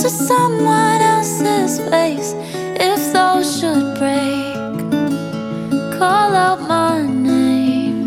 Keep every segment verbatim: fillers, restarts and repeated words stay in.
to someone else's face. If those should break, call out my name.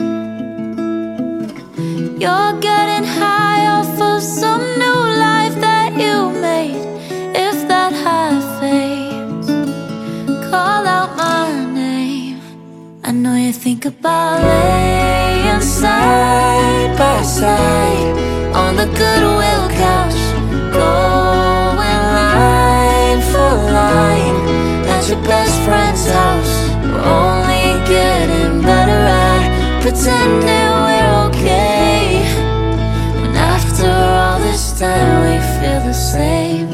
You're getting high off of some new life that you made. If that high fades, call out my name. I know you think about laying side by side on the Goodwill couch, going line for line at your best friend's house. We're only getting better at pretending we're okay, when after all this time we feel the same.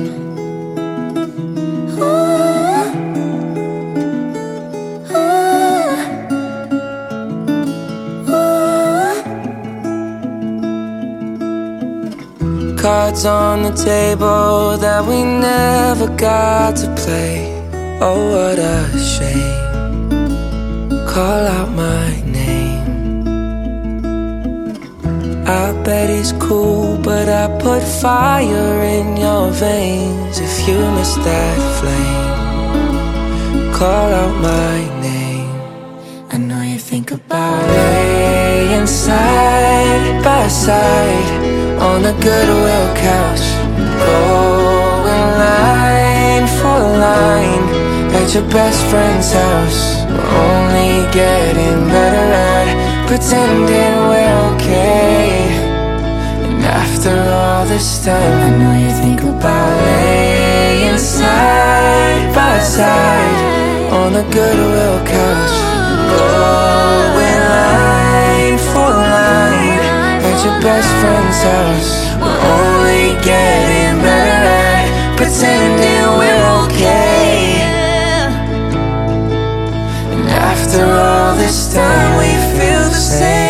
Cards on the table that we never got to play. Oh, what a shame. Call out my name. I bet he's cool, but I put fire in your veins. If you miss that flame, call out my name. I know you think about laying side by side on the Goodwill couch, going line for line at your best friend's house. We're only getting better at pretending we're okay, and after all this time I know you think about laying side by side on the Goodwill couch, going line for line at your best friend's house. We're only getting better at pretending we're okay, and after all this time we feel the same.